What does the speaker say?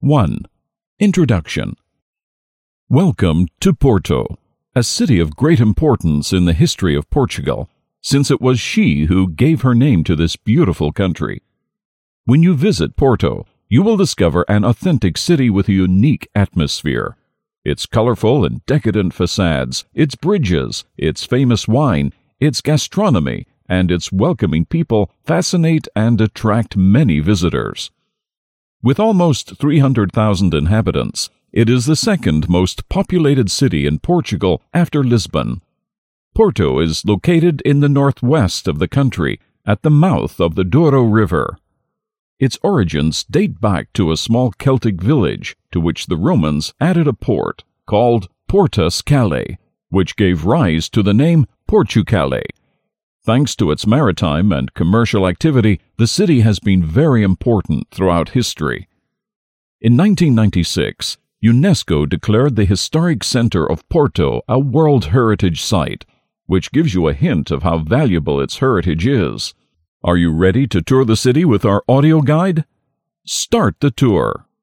1. Introduction. Welcome to Porto, a city of great importance in the history of Portugal, since it was she who gave her name to this beautiful country. When you visit Porto, you will discover an authentic city with a unique atmosphere. Its colorful and decadent facades, its bridges, its famous wine, its gastronomy, and its welcoming people fascinate and attract many visitors. With almost 300,000 inhabitants, it is the second most populated city in Portugal after Lisbon. Porto is located in the northwest of the country, at the mouth of the Douro River. Its origins date back to a small Celtic village to which the Romans added a port called Porta Scale, which gave rise to the name Portucale. Thanks to its maritime and commercial activity, the city has been very important throughout history. In 1996, UNESCO declared the historic center of Porto a World Heritage Site, which gives you a hint of how valuable its heritage is. Are you ready to tour the city with our audio guide? Start the tour!